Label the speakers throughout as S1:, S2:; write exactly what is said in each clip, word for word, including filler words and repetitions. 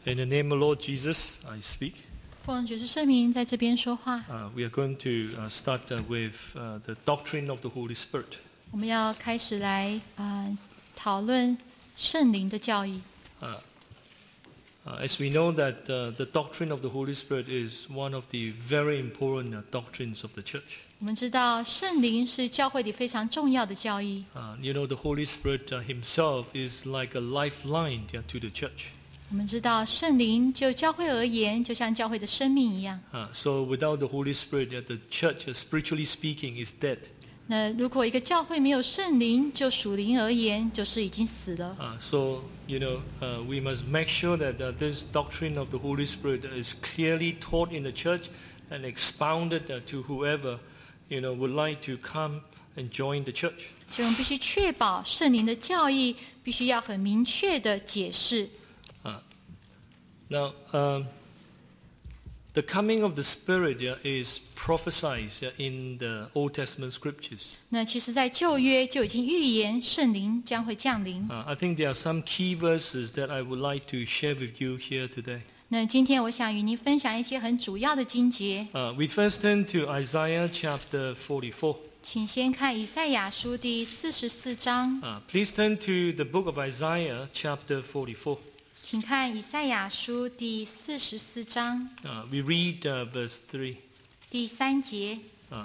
S1: In the name of Lord Jesus, I speak.
S2: 奉主是圣名在这边说话。
S1: Uh, we are going to uh, start uh, with uh, the doctrine of the Holy Spirit.
S2: 我们要开始来呃讨论圣灵的教义。
S1: Uh, uh, as we know that uh, the doctrine of the Holy Spirit is one of the very important uh, doctrines of the church.
S2: 我们知道圣灵是教会里非常重要的教义。
S1: Uh, you know, the Holy Spirit uh, himself is like a lifeline uh, to the church.
S2: 我们知道圣灵就教会而言，就像教会的生命一样。
S1: Uh, so without the Holy Spirit, uh, the church, uh, spiritually speaking, is dead.
S2: 那如果一个教会没有圣灵，就属灵而言，就是已经死了。
S1: Uh, so, you know, uh, we must make sure that uh, this doctrine of the Holy Spirit is clearly taught in the church and expounded uh, to whoever, you know, would like to come and join the church.
S2: 所以我们必须确保圣灵的教义必须要很明确的解释。
S1: Uh, now, um, the coming of the Spirit uh, is prophesied uh, in the Old Testament scriptures.
S2: 那其实在旧约就已经预言圣灵将会降临。
S1: Uh, I think there are some key verses that I would like to share with you here today.
S2: 那今天我想与您分享一些很主要的经节。
S1: Uh, we first turn to Isaiah chapter forty-four.
S2: 请先看以赛亚书第四十四章。
S1: Uh, please turn to the book of Isaiah chapter forty-four.
S2: 请看以赛亚书第四十四章
S1: Uh, we read uh, verse three.
S2: 第三节。
S1: Uh,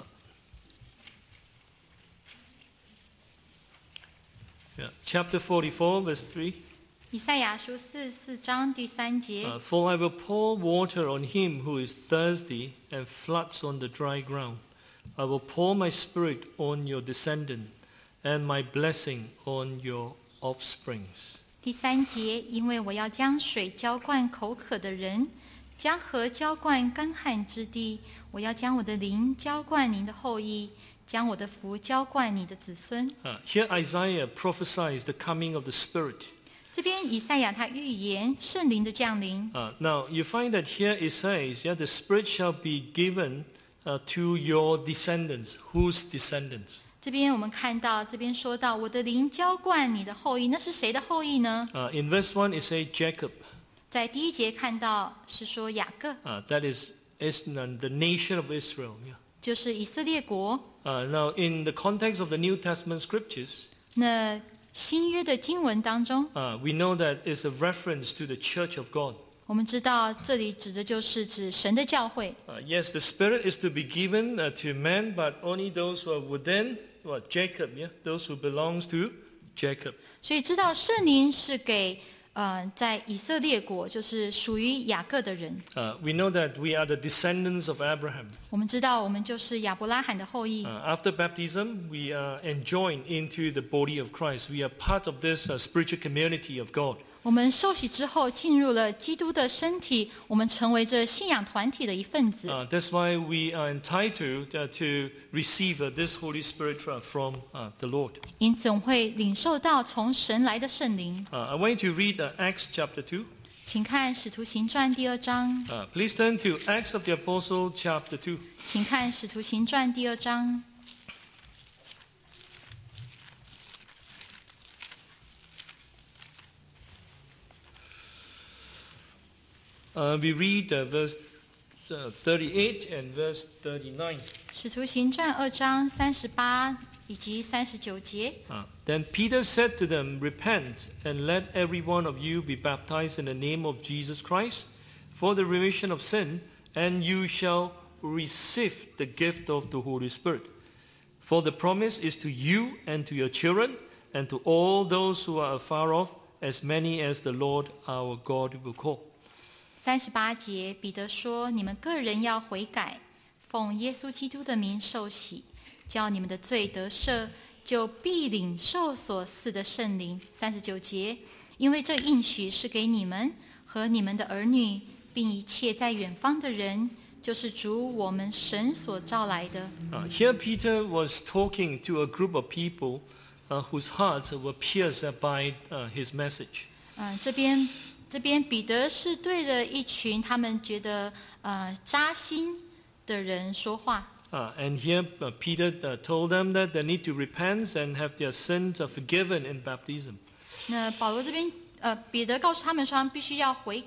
S1: yeah, chapter forty-four, verse three.
S2: 以赛亚书四十四章第三节。
S1: Uh, For I will pour water on him who is thirsty and floods on the dry ground. I will pour my spirit on your descendant and my blessing on your offsprings.
S2: 第三节，因为我要将水浇灌口渴的人，将河浇灌干旱之地。我要将我的灵浇灌您的后裔，将我的福浇灌你的子孙。
S1: Uh, here Isaiah prophesies the coming of the Spirit.
S2: 这边以赛亚他预言圣灵的降临。
S1: Uh, now you find that here it says, yeah, the Spirit shall be given uh, to your descendants. Whose descendants?
S2: 这边我们看到，这边说到我的灵浇灌你的后裔，那是谁的后裔呢？
S1: Uh, in verse one it says Jacob.
S2: 在第一节看到是说雅各，
S1: Uh, that is, is the nation of Israel. Yeah.
S2: 就是以色列国。
S1: Uh, now in the context of the New Testament scriptures,
S2: 那新约的经文当中，
S1: uh, we know that it's a reference to the church of God.
S2: 我们知道这里指的就是指神的教会。
S1: Uh, yes, the Spirit is to be given uh, to men, but only those who are within what, Jacob, yeah, those who belongs to Jacob.
S2: 所以知道圣灵是给呃在以色列国，就是属于雅各的人。
S1: Uh, we know that we are the descendants of Abraham.
S2: 我们知道我们就是亚伯拉罕的后裔。
S1: Uh, after baptism, we are enjoined into the body of Christ. We are part of this uh, spiritual community of God.
S2: 我们受洗之后进入了基督的身体，我们成为这信仰团体的一份子。
S1: Uh, that's why we are entitled uh, to receive uh, this Holy Spirit uh, from uh, the Lord.
S2: 因此我们会领受到从神来的圣灵。
S1: Uh, I want you to read uh, Acts chapter two.
S2: 请看使徒行传第二章。
S1: Uh, please turn to Acts of the Apostle chapter two.
S2: 请看使徒行传第二章。
S1: Uh, we read uh, verse uh, thirty-eight and verse thirty-nine.
S2: 使徒行传二章三十八以及三十九节。
S1: Uh, then Peter said to them, Repent, and let every one of you be baptized in the name of Jesus Christ for the remission of sin, and you shall receive the gift of the Holy Spirit. For the promise is to you and to your children, and to all those who are afar off, as many as the Lord our God will call.
S2: 三十八节，彼得说：“你们个人要悔改，奉耶稣基督的名受洗，叫你们的罪得赦，就必领受所赐的圣灵。”三十九节，因为这应许是给你们和你们的儿女，并一切在远方的人，就是主我们神所召来的。
S1: Uh, here Peter was talking to a group of people uh, whose hearts were pierced by uh, his message.
S2: 嗯、这边这边彼得是对着一群他们觉得呃扎心的人说话。
S1: Uh, and here uh, Peter uh, told them that they need to repent and have their sins uh, forgiven in baptism.
S2: 那保罗这边呃彼得告诉他们说，他们必须要悔改，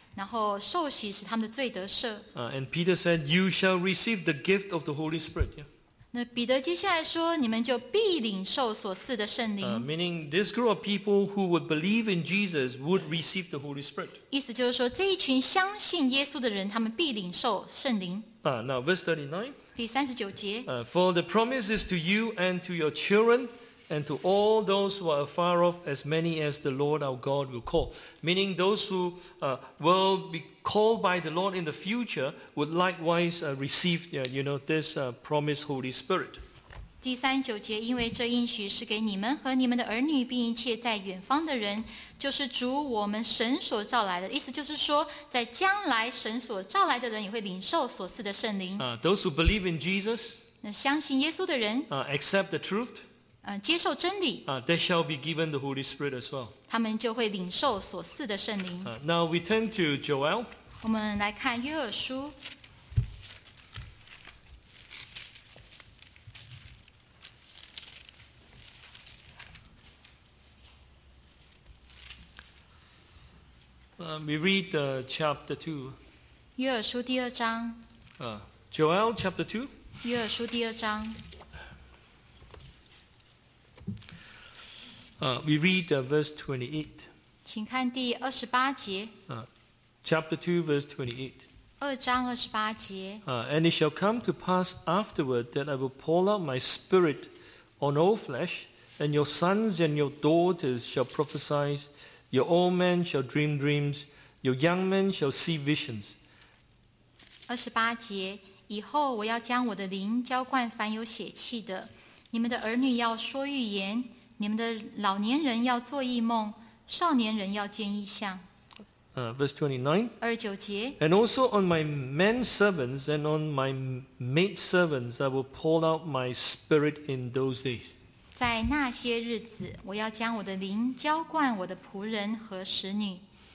S2: 然后受洗使他们的罪得赦。
S1: Uh, and Peter said, you shall receive the gift of the Holy Spirit. Yeah?
S2: 那彼得接下来说，你们就必领受所赐的圣
S1: Uh,
S2: 灵。
S1: meaning this group of people who would believe in Jesus would receive the Holy Spirit.
S2: 意思就是说，这一群相信耶稣的人，他们必领受圣灵。
S1: Uh, now, verse thirty-nine.
S2: 第三十九节，
S1: Uh, For the promise is to you and to your children and to all those who are afar off, as many as the Lord our God will call. Meaning those who uh, will be called by the Lord in the future would likewise uh, receive, uh, you know, this uh, promised Holy Spirit.
S2: 第三十九节，因为这应许是给你们和你们的儿女，并一切在远方的人，就是主我们神所召来的。意思就是说，在将来神所召来的人也会领受所赐的圣灵。
S1: Uh, those who believe in Jesus,
S2: 那相信耶稣的人，
S1: uh, accept the truth,
S2: 呃，接受真理，
S1: uh, they shall be given the Holy Spirit as well.
S2: 他们就会领受所赐的圣灵。
S1: Uh, now we turn to Joel.
S2: 我们来看约珥书，
S1: Uh, we read uh, chapter two.
S2: 约珥书第二章，
S1: Uh, Joel chapter two.
S2: 约珥书第二章，
S1: Uh, we read uh, verse twenty-eight.
S2: 请看第二十八节，
S1: Uh, chapter two, verse twenty-eight.
S2: 二章二十八节。
S1: Uh, and it shall come to pass afterward that I will pour out my spirit on all flesh, and your sons and your daughters shall prophesy, your old men shall dream dreams, your young men shall see visions.
S2: 二十八节，以后我要将我的灵浇灌凡有血气的，你们的儿女要说预言，你们的老年人要做异梦，少年人要见异象。
S1: Uh, verse twenty-nine.
S2: 二十九节，
S1: And also on my men servants and on my maid servants I will pour out my spirit in those days.
S2: 在那些日子，我要将我的灵浇灌我的仆人和使女。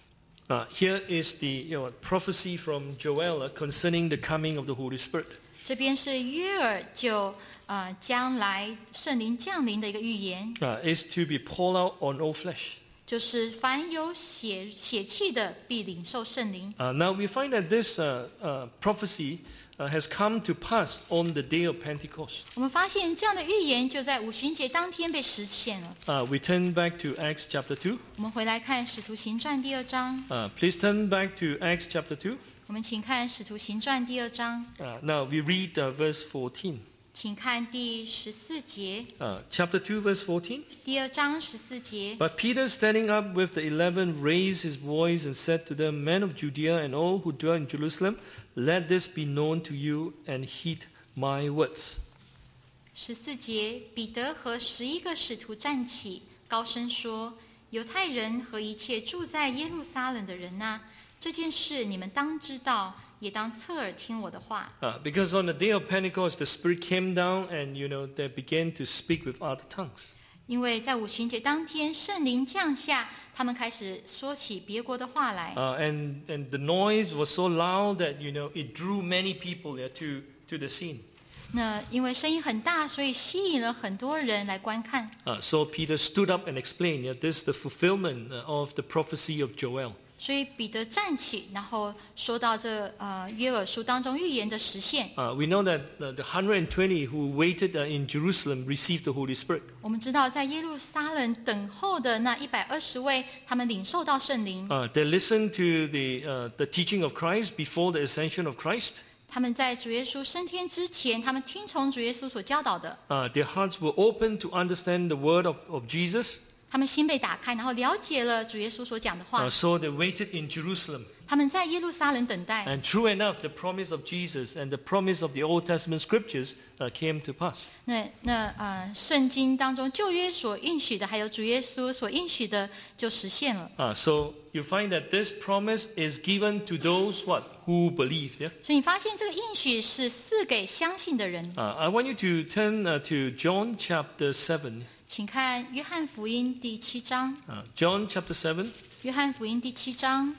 S1: Uh, here is the you know, prophecy from Joel uh, concerning the coming of the Holy Spirit.
S2: 这边是约珥就呃将来圣灵降临的一个预言，
S1: Uh, is to be poured out on all flesh.
S2: 就是凡有血血气的必领受圣灵。
S1: Uh, now we find that this uh, uh, prophecy uh, has come to pass on the day of Pentecost.
S2: 我们发现这样的预言就在五旬节当天被实现了。
S1: Uh, we turn back to Acts chapter two.
S2: 我们回来看《使徒行传》第二章，
S1: Uh, please turn back to Acts chapter two.
S2: 我们请看《使徒行传》第二章，
S1: Uh, now we read uh, verse fourteen.
S2: 请看第十四节，
S1: Uh, chapter two, verse fourteen.
S2: 第二章十四节。
S1: But Peter, standing up with the eleven, raised his voice and said to them, Men of Judea and all who dwell in Jerusalem, let this be known to you and heed my words.
S2: 十四节，彼得和十一个使徒站起，高声说：“犹太人和一切住在耶路撒冷的人呐、这件事你们当知道，也当侧耳听我的话。
S1: Uh, because on the day of Pentecost, the Spirit came down and, you know, they began to speak with other tongues.
S2: 因为在五旬节当天，圣灵降下，他们开始说起别国的话来。
S1: Uh, and, and the noise was so loud that, you know, it drew many people there to, to the scene.
S2: 那因为声音很大，所以吸引了很多人来观看。
S1: Uh, so Peter stood up and explained, yeah, this is the fulfillment uh, of the prophecy of Joel.
S2: 所以彼得站起，然后说到这呃约珥书当中预言的实现。
S1: Uh, we know that uh, the one hundred twenty who waited uh, in Jerusalem received the Holy Spirit.
S2: 我们知道，在耶路撒冷等候的那一百二十位，他们领受到圣灵，
S1: Uh, they listened to the, uh, the teaching of Christ before the ascension of Christ.
S2: 他们在主耶稣升天之前，他们听从主耶稣所教导的，
S1: Uh, their hearts were open to understand the word of, of Jesus.
S2: 他们心被打开，然后了解了主耶稣所讲的话
S1: Uh,。so they waited in Jerusalem.
S2: 他们在耶路撒冷等待，
S1: And true enough, the promise of Jesus and the promise of the Old Testament scriptures uh, came to pass.
S2: 那那呃，圣经当中旧约所应许的，还有主耶稣所应许的，就实现了。
S1: Uh, so you find that this promise is given to those what who believe. Yeah.
S2: 所以你发现这个应许是赐给相信的人。
S1: Uh, I want you to turn uh, to John chapter seven.
S2: 请看约翰福音第七章，
S1: Uh, John chapter seven.
S2: 约翰福音第七章。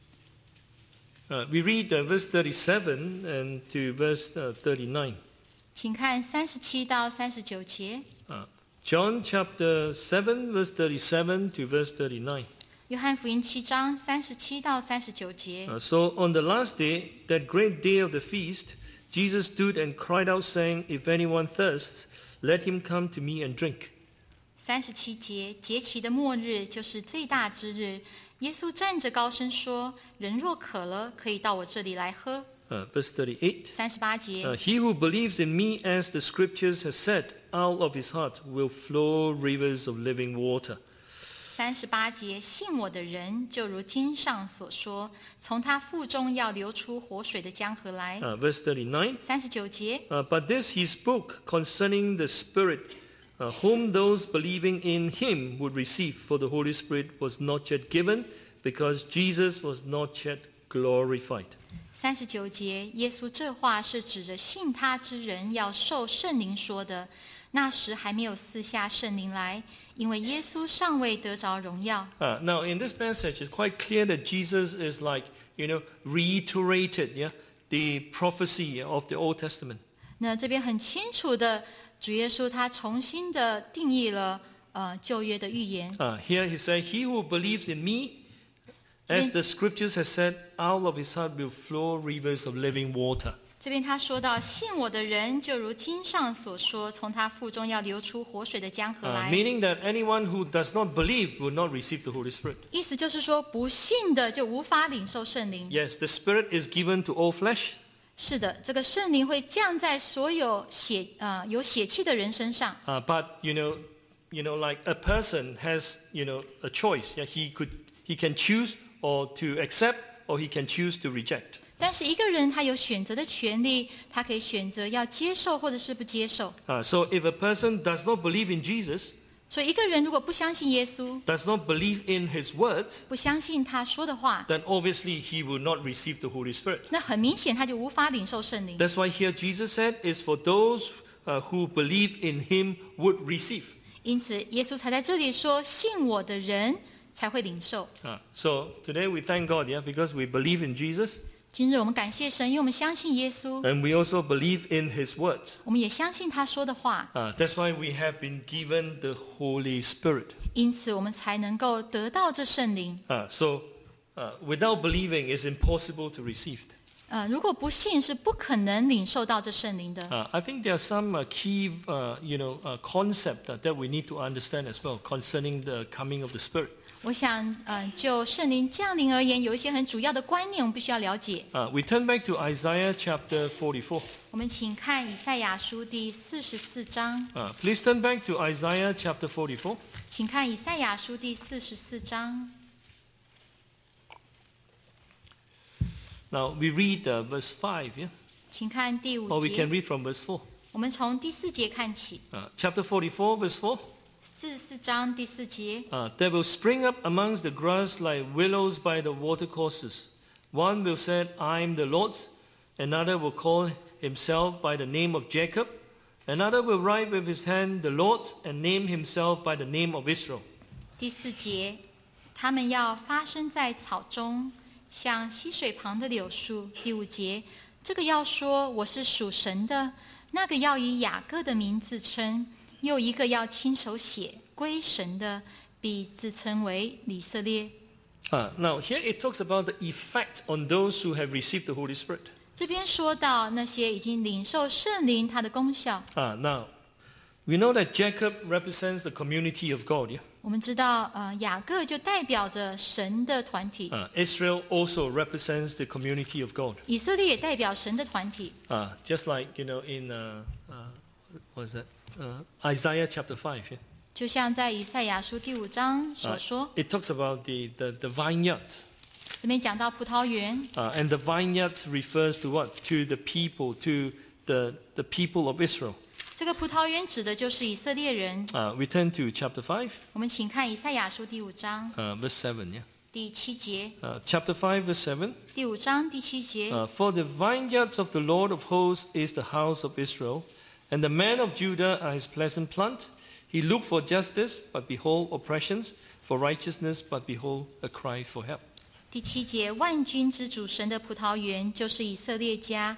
S1: Uh, we read uh, verse thirty-seven and to verse uh, thirty-nine.
S2: 请看三十七到三十九节。
S1: Uh, John chapter seven, verse thirty-seven to verse thirty-nine.
S2: 约翰福音七章三十七到三十九节。
S1: Uh, so on the last day, that great day of the feast, Jesus stood and cried out, saying, If anyone thirsts, let him come to me and drink.
S2: 三十七节，节期的末日就是最大之日。耶稣站着高声说：“人若渴了，可以到我这里来喝。”
S1: Uh, verse thirty-eight.
S2: 三十八节，
S1: Uh, he who believes in me, as the scriptures has said, out of his heart will flow rivers of living water.
S2: 三十八节，信我的人，就如经上所说，从他腹中要流出活水的江河来。
S1: Uh, verse thirty-nine.
S2: 三十九节，
S1: Uh, but this he spoke concerning the Spirit, uh, whom those believing in him would receive, for the Holy Spirit was not yet given, because Jesus was not yet glorified.
S2: 三十九节，耶稣这话是指着信他之人要受圣灵说的。那时还没有赐下圣灵来，因为耶稣尚未得着荣耀。
S1: Uh, now, in this passage, it's quite clear that Jesus is like, you know, reiterated, yeah, the prophecy of the Old Testament.
S2: 那这边很清楚的，主耶稣他重新的定义了呃旧约的预言。
S1: Uh, here he said, he who believes in me, as the scriptures have said, out of his heart will flow rivers of living water.
S2: 这边他说到，信我的人就如经上所说，从他腹中要流出活水的江河
S1: Uh,
S2: 来。
S1: meaning that anyone who does not believe will not receive the Holy Spirit.
S2: 意思就是说，不信的就无法领受圣灵。
S1: Yes, the Spirit is given to all flesh.
S2: 是的，这个圣灵会降在所有血呃有血气的人身上。
S1: Uh, but you know, you know, like a person has, you know, a choice. Yeah, he could, he can choose or to accept, or he can choose to reject.
S2: 但是一个人他有选择的权利，他可以选择要接受或者是不接受。
S1: Uh, so if a person does not believe in Jesus,
S2: 所以一个人如果不相信耶稣，
S1: does not believe in his words,
S2: 不相信他说的话，
S1: then obviously he will not receive the Holy Spirit.
S2: 那很明显他就无法领受圣灵。
S1: That's why here Jesus said, is for those uh, who believe in him would receive.
S2: 因此，耶稣才在这里说：“信我的人才会领受。”
S1: Uh, so today we thank God, yeah, because we believe in Jesus,
S2: 今日我们感谢神，因为我们相信耶稣，
S1: and we also believe in his words.
S2: 我们也相信他说的话，
S1: Uh, that's why we have been given the Holy Spirit.
S2: 因此我们才能够得到这圣灵。
S1: Uh, so uh, without believing, it's impossible to receive.
S2: 呃，如果不信，是不可能领受到这圣灵的。
S1: Uh, I think there are some uh, key, uh, you know, uh, concept uh, that we need to understand as well concerning the coming of the Spirit.
S2: 我想，呃，就圣灵降临而言，有一些很主要的观念，我们必须要了解。
S1: Uh, we turn back to Isaiah chapter forty-four.
S2: 我们请看以赛亚书第四十四章，
S1: Uh, please turn back to Isaiah chapter forty-four.
S2: 请看以赛亚书第四十四章。
S1: Now we read uh, verse five, yeah?
S2: 请看第五
S1: Or we can
S2: 节，
S1: read from verse four.
S2: 我们从第四节看起。
S1: Uh, chapter forty-four, verse four.
S2: 四十四章第四节，
S1: Uh, there will spring up amongst the grass like willows by the watercourses. One will say, I am the Lord. Another will call himself by the name of Jacob. Another will write with his hand the Lord and name himself by the name of Israel.
S2: 第四节，他们要发生在草中，像溪水旁的柳树。第五节，这个要说我是属神的，那个要以雅各的名自称，又一个要亲手写归神的，必自称为以色列。
S1: Uh, now here it talks about the effect on those who have received the Holy Spirit.
S2: 这边说到那些已经领受圣灵它的功效。
S1: Uh, now, we know that Jacob represents the community of God, yeah?
S2: 我们知道，呃，雅各就代表着神的团体，
S1: Uh, Israel also represents the community of God.
S2: 以色列也代表神的团体。
S1: Uh, just like, you know, in, uh, uh, what is that? Uh, Isaiah chapter five, yeah?
S2: 就像在以赛亚书第五章所
S1: Uh,
S2: 说，
S1: it talks about the, the, the vineyard.
S2: 这边讲到葡萄园，
S1: Uh, and the vineyard refers to what? To the people, to the, the people of Israel.
S2: 这个葡萄园指的就是以色列人。
S1: Uh, we turn to chapter five,
S2: 我们请看以赛亚书第五章
S1: uh, verse seven, yeah?
S2: 第七节，
S1: Uh, chapter five, verse seven.
S2: 第五章第七节。
S1: Uh, For the vineyards of the Lord of hosts is the house of Israel, and the men of Judah are his pleasant plant. He looked for justice, but behold oppressions, for righteousness, but behold a cry for help.
S2: 第七节，万军之主神的葡萄园就是以色列家，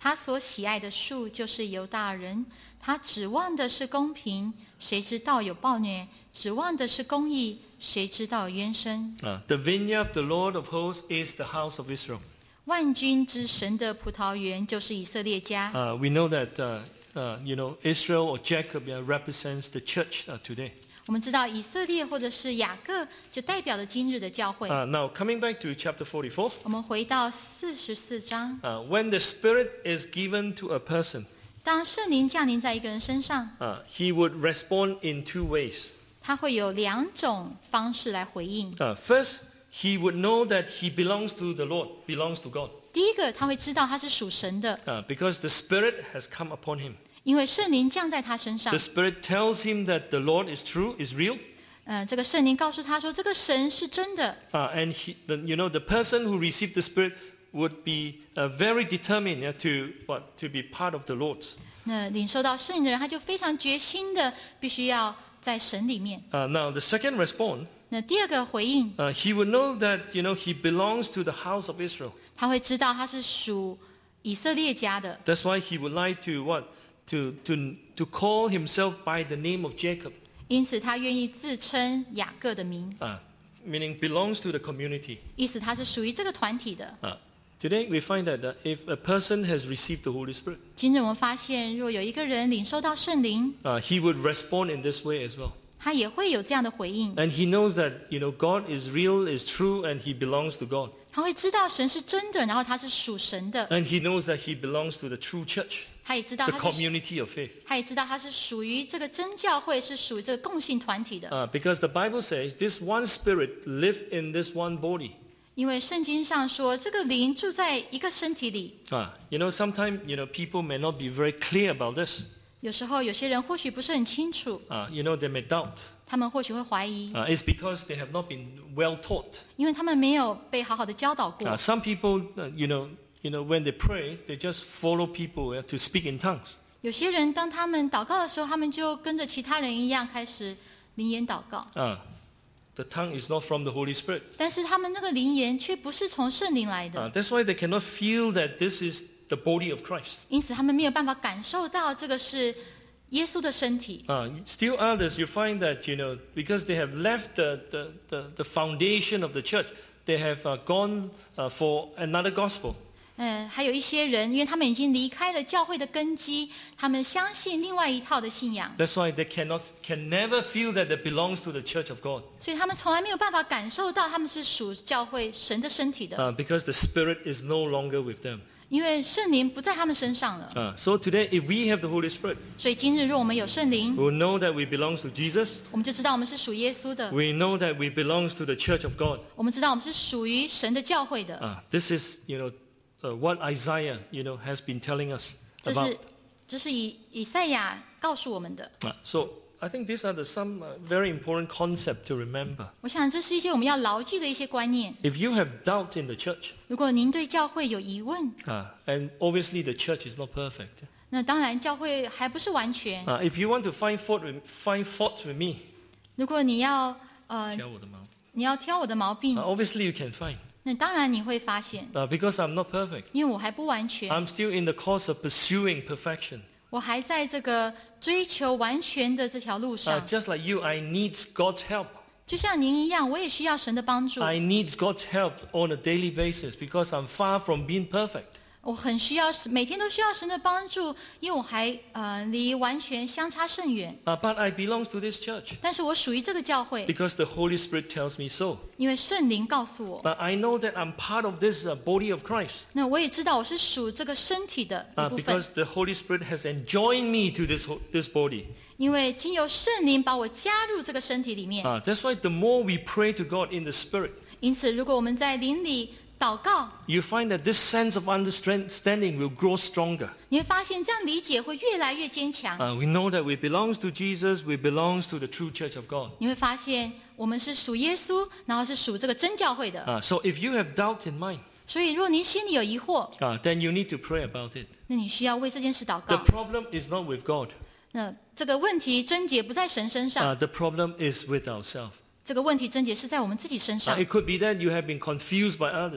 S2: 他所喜爱的树就是犹大人，他指望的是公平，谁知道有暴虐；指望的是公义，谁知道有冤声。
S1: Uh, the vineyard of the Lord of hosts is the house of Israel.
S2: 万军之神的葡萄园就是以色列家。
S1: Uh, we know that uh, uh, you know Israel or Jacob uh, represents the church uh, today.
S2: 我们知道以色列或者是雅各就代表了今日的教会。
S1: Uh, now coming back to chapter forty-four.
S2: 我们回到四十四章，
S1: Uh, when the Spirit is given to a person,
S2: 当圣灵降临在一个人身上，
S1: uh, he would respond in two ways.
S2: 他会有两种方式来回应。
S1: Uh, first, he would know that he belongs to the Lord, belongs to God,
S2: 第一个，他会知道他是属神的，
S1: uh, because the Spirit has come upon him.
S2: 因为圣灵降在他身上
S1: The。Spirit tells him that the Lord is true, is real,
S2: 呃，这个圣灵告诉他说，这个神是真的。
S1: uh, and he, the, you know the person who received the Spirit would be uh, very determined uh, to what to be part of the Lord.
S2: 那领受到圣灵的人，他就非常决心的，必须要在神里面。
S1: Uh, now the second response,
S2: 那第二个回应，
S1: uh, he would know that you know he belongs to the house of Israel.
S2: 他会知道他是属以色列家的，
S1: That's why he would like to what to to to call himself by the name of Jacob,
S2: 因此他愿意自称雅各的名，
S1: uh, meaning belongs to the community.
S2: 意思他是属于这个团体的。
S1: Uh, today we find that uh, if a person has received the Holy Spirit,
S2: 今日我们发现，若有一个人领受到圣灵，
S1: uh, he would respond in this way as well.
S2: 他也会有这样的回应。
S1: And he knows that you know God is real, is true, and he belongs to God.
S2: 他会知道神是真的，然后他是属神的。
S1: And he knows that he belongs to the true church,
S2: 他也知道
S1: the
S2: 他是，
S1: community of faith.
S2: 他也知道他是属于这个真教会，是属于这个共信团体的。
S1: Uh, because the Bible says this one spirit live in this one body.
S2: 因为圣经上说，这个灵住在一个身体里。
S1: Uh, you know, sometimes you know people may not be very clear about this.
S2: 有时候有些人或许不是很清楚，
S1: Uh, you know, they may doubt.
S2: 他们或许会怀疑，
S1: Uh, it's because they have not been well taught.
S2: 因为他们没有被好好的教导过。
S1: Uh, some people, uh, you know, you know, when they pray, they just follow people uh, to speak in tongues.
S2: 有些人当他们祷告的时候，他们就跟着其他人一样开始灵言祷告，
S1: Uh, the tongue is not from the Holy Spirit.
S2: 但是他们那个灵言却不是从圣灵来
S1: Uh,
S2: 的，
S1: that's why they cannot feel that this is the body of Christ.
S2: 因此他们没有办法感受到这个是耶稣的身体。
S1: Uh, still others, you find that, you know, because they have left the, the, the, the foundation of the church, they have uh, gone uh, for another gospel.
S2: 嗯，还有一些人，因为他们已经离开了教会的根基，他们相信另外一套的信仰，
S1: That's why they cannot, can never feel that it belongs to the church of God.
S2: 所以他们从来没有办法感受到他们是属教会神的身体的，
S1: Uh, because the Spirit is no longer with them.
S2: 因为圣灵不在他们身上了。
S1: Uh, so today, if we have the Holy Spirit,
S2: 所以今日若我们有圣灵，
S1: we will know that we belong to Jesus.
S2: 我们就知道我们是属耶稣的，
S1: We know that we belong to the church of God.
S2: 我们知道我们是属于神的教会的。
S1: Uh, this is, you know, uh, what Isaiah, you know, has been telling us
S2: 这
S1: about.
S2: 是这是以以赛亚告诉我们的。
S1: Uh, so I think these are the, some uh, very important concepts to remember.
S2: 我想这是一些我们要牢记的一些观念。
S1: If you have doubt in the church,
S2: 如果您对教会有疑问，
S1: uh, and obviously the church is not perfect.
S2: 那当然教会还不是完全。
S1: Uh, if you want to find fault with, find fault with me,
S2: 如果你要呃
S1: 挑我的毛病。
S2: 你要挑我的毛病
S1: Uh,，obviously you can find,
S2: 那当然你会发现，
S1: uh, because I'm not perfect.
S2: 因为我还不完全，
S1: I'm still in the course of pursuing perfection.
S2: 我还在这个追求完全的这条路
S1: Uh,
S2: 上。
S1: just like you, I need God's help.
S2: 就像您一样，我也需要神的帮助。
S1: I need God's help on a daily basis because I'm far from being perfect.
S2: 我很需要，每天都需要神的帮助，因为我还呃离完全相差甚远。
S1: Uh, but I belong to this church
S2: 但是我属于这个教会，
S1: because the Holy Spirit tells me so.
S2: 因为圣灵告诉我。
S1: But I know that I'm part of this uh, body of Christ
S2: 那我也知道我是属这个身体的一
S1: uh,
S2: 部分，
S1: because the Holy Spirit has enjoined me to this, ho- this body.
S2: 因为经由圣灵把我加入这个身体里面。
S1: Uh, that's why the more we pray to God in the Spirit,
S2: 因此，如果我们在灵里祷告，
S1: you find that this sense of understanding will grow stronger.
S2: 你会发现这样理解会越来越坚强。
S1: Uh, we know that we belong to Jesus, we belong to the true church of God.
S2: 你会发现我们是属耶稣，然后是属这个真教会的。
S1: Uh, so if you have doubt in mind,
S2: 所以，如果您心里有疑惑，
S1: uh, then you need to pray about it.
S2: 那你需要为这件事祷
S1: The
S2: 告。
S1: problem is not with God.
S2: 那这个问题症结不在神身上，
S1: Uh, the problem is with ourselves.
S2: 这个问题症结是在我们自己身
S1: Uh,
S2: 上。
S1: it could be that you have been confused by others.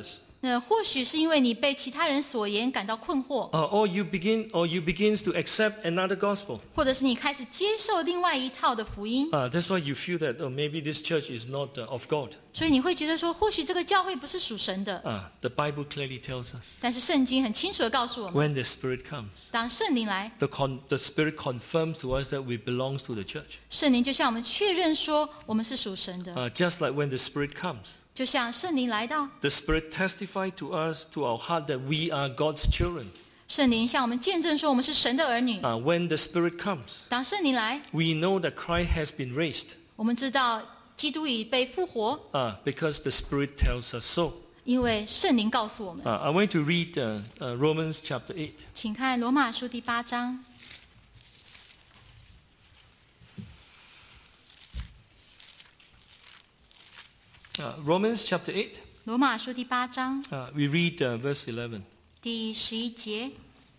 S2: 那或许是因为你被其他人所言感到困惑，
S1: Uh, or you begin, or you begins to accept another gospel.
S2: 或者是你开始接受另外一套的福音，
S1: Uh, that's why you feel that oh, maybe this church is not uh, of God.
S2: 所以你会觉得说，或许这个教会不是属神的。
S1: Uh, the Bible clearly tells us
S2: 但是圣经很清楚的告诉我们，
S1: when the Spirit comes,
S2: 当圣灵来，
S1: the, con- the Spirit confirms to us that we belong to the church.
S2: 圣灵就向我们确认说我们是属神的，
S1: Uh, just like when the Spirit comes,
S2: 就像圣灵来到，
S1: the Spirit testifies to us, to our heart, that we are God's children.
S2: 圣灵向我们见证说我们是神的儿女。
S1: Uh, when the Spirit comes,
S2: 当圣灵来，
S1: we know that Christ has been raised
S2: 我们知道基督已被复活，
S1: uh, because the Spirit tells us so.
S2: 因为圣灵告诉我们。
S1: Uh, I want to read uh, uh, Romans chapter eight.
S2: 请看罗马书第八章。
S1: Uh, Romans chapter eight,
S2: 罗马书第八章
S1: uh, we read uh, verse eleven.
S2: 第十一节。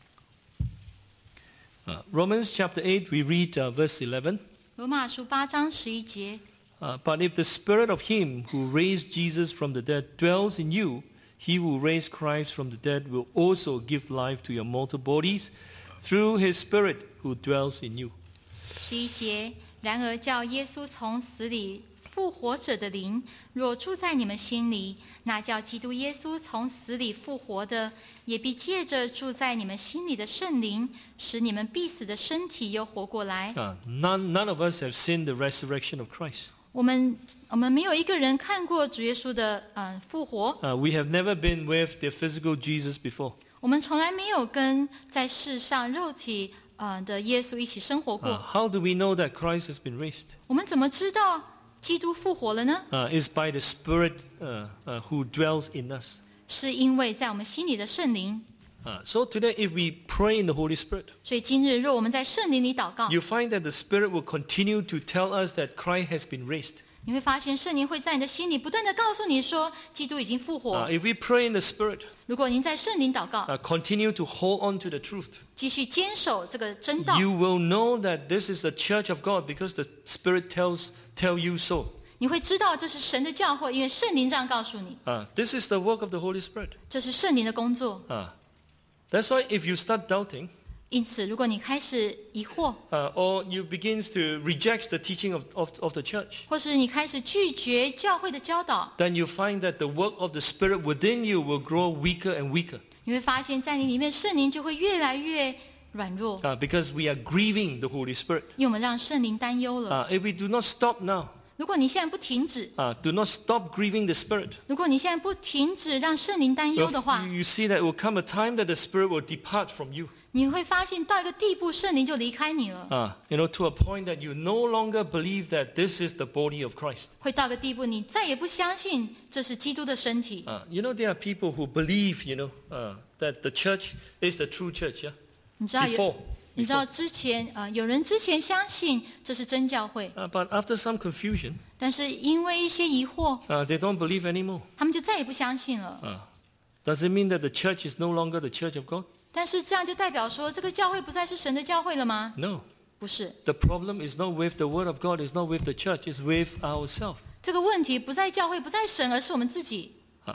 S1: Uh, Romans chapter eight, we read uh, verse eleven.
S2: 罗马书八章十一节。
S1: Uh, but if the Spirit of Him who raised Jesus from the dead dwells in you, He who raised Christ from the dead will also give life to your mortal bodies through His Spirit who dwells in you.
S2: 十一节，然而叫耶稣从死里复活者的灵，若住在你们心里，那叫基督耶稣从死里复活的，也必借着住在你们心里的圣灵，使你们必死的身体又活过来。
S1: Uh, none, none of us have seen the resurrection of Christ.
S2: 我们我们没有一个人看过主耶稣的呃复活，
S1: Uh, we have never been with the physical Jesus before.
S2: 我们从来没有跟在世上肉体呃的耶稣一起生活
S1: Uh,
S2: 过。
S1: how do we know that Christ has been raised?
S2: 我们怎么知道基督复活了呢？
S1: Uh, it's by the Spirit uh, uh, who dwells in us.
S2: 是因为在我们心里的圣灵。
S1: Uh, so today, if we pray in the Holy Spirit,
S2: 所以今日若我们在圣灵里祷告，
S1: you find that the Spirit will continue to tell us that Christ has been raised.
S2: 你会发现圣灵会在你的心里不断的告诉你说，基督已经复
S1: Uh,
S2: 活。
S1: if we pray in the Spirit,
S2: 如果您在圣灵祷告，
S1: uh, continue to hold on to the truth,
S2: 继续坚守这个真道，
S1: you will know that this is the church of God because the Spirit tells tell you so.
S2: 你会知道这是神的教会，因为圣灵这样告诉你，
S1: Uh, this is the work of the Holy Spirit.
S2: 这是圣灵的工作。
S1: Uh, that's why if you start doubting,
S2: 因此，如果你开始疑惑，
S1: uh, or you begins to reject the teaching of, of, of the church,
S2: 或是你开始拒绝教会的教导，
S1: then you find that the work of the Spirit within you will grow weaker and weaker.
S2: 你会发现在你里面圣灵就会越来越软弱，
S1: Uh, because we are grieving the Holy Spirit.
S2: 因为我们让圣灵担忧了。
S1: Uh, if we do not stop now,
S2: 如果你现在不停止，
S1: uh, do not stop grieving the Spirit,
S2: 如果你现在不停止让圣灵担忧的
S1: you,
S2: 话，
S1: you see that it will come a time that the Spirit will depart from you.
S2: 你会发现到一个地步，圣灵就离开你了，
S1: Uh, you know, to a point that you no longer believe that this is the body of Christ.
S2: 会到个地步，你再也不相信这是基督的身体。
S1: Uh, you know, there are people who believe, you know, uh, that the church is the true church, yeah?
S2: 你知道有
S1: Before.
S2: 你知道之前呃，有人之前相信这是真教会，
S1: Uh, but after some confusion,
S2: 但是因为一些疑惑，
S1: uh, they don't believe anymore.
S2: 他们就再也不相信了。
S1: Uh, does it mean that the church is no longer the church of God?
S2: 但是这样就代表说，这个教会不再是神的教会了吗？
S1: No.
S2: 不是，
S1: The problem is not with the word of God, it's not with the church, it's with ourselves.
S2: 这个问题不在教会，不在神，而是我们自己。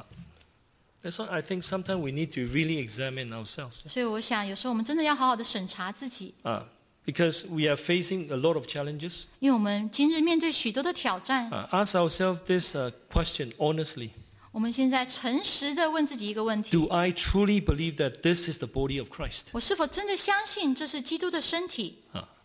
S1: That's why I think sometimes we need to really examine ourselves.
S2: 所以我想，有时候我们真的要好好的审查自己，
S1: Uh, because we are facing a lot of challenges.
S2: 因为我们今日面对许多的挑战，
S1: Uh, ask ourselves this uh, question honestly.
S2: 我们现在诚实的问自己一个问题：
S1: Do I truly believe that this is the body of Christ?
S2: 我是否真的相信这是基督的身体？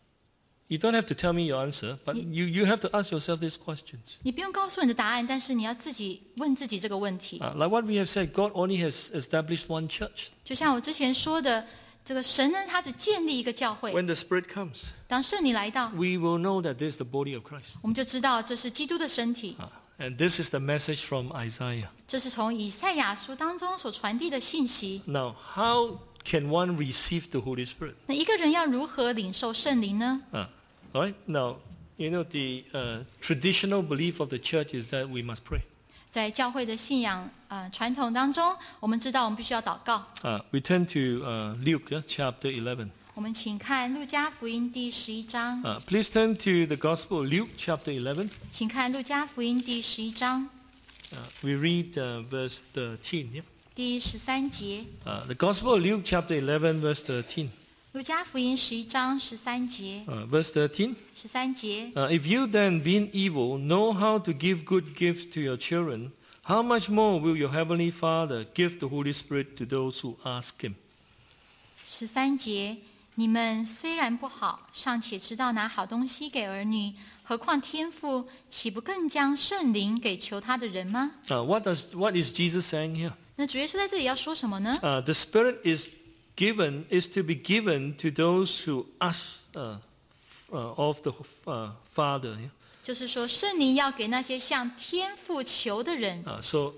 S1: You don't have to tell me your answer, but you, you have to ask yourself these questions.
S2: 你不用告诉我你的答案，但是你要自己问自己这个问题。
S1: Uh, like what we have said, God only has established one church.
S2: 就像我之前说的，这个神呢，他只建立一个教会。
S1: When the Spirit comes,
S2: 当圣灵来到，
S1: we will know that this is the body of Christ.
S2: 我们就知道这是基督的身体。
S1: Uh, and this is the message from Isaiah.
S2: 这是从以赛亚书当中所传递的信息。
S1: Now, how can one receive the Holy Spirit?
S2: 那一个人要如何领受圣灵呢？
S1: Uh, all right. Now, you know, the uh, traditional belief of the church is that we must pray.
S2: 在教会的信仰呃传统当中，我们知道我们必须要祷告。
S1: Uh, we turn to uh, Luke uh, chapter eleven.
S2: 我们请看路加福音第十一章，
S1: Uh, please turn to the Gospel of Luke chapter eleven.
S2: 请看路加福音第十一章，
S1: Uh, we read uh, verse thirteen. Yeah?
S2: 第十三节，
S1: Uh, the Gospel of Luke chapter eleven verse thirteen.
S2: 路加福音十一章十三节，
S1: Uh, verse thirteen.
S2: 十三节，
S1: Uh, if you then, being evil, know how to give good gifts to your children, how much more will your heavenly Father give the Holy Spirit to those who ask him?
S2: 十三节，你们虽然不好，尚且知道拿好东西给儿女，何况天父岂不更将圣灵给求他的人吗？
S1: Uh, what does what is Jesus saying here?
S2: 那主耶稣在这里要说什么呢？
S1: Uh, the Spirit is given is to be given to those who ask uh, uh, of the uh, Father. Yeah?
S2: 就是说，圣灵要给那些向天父求的人，
S1: Uh, so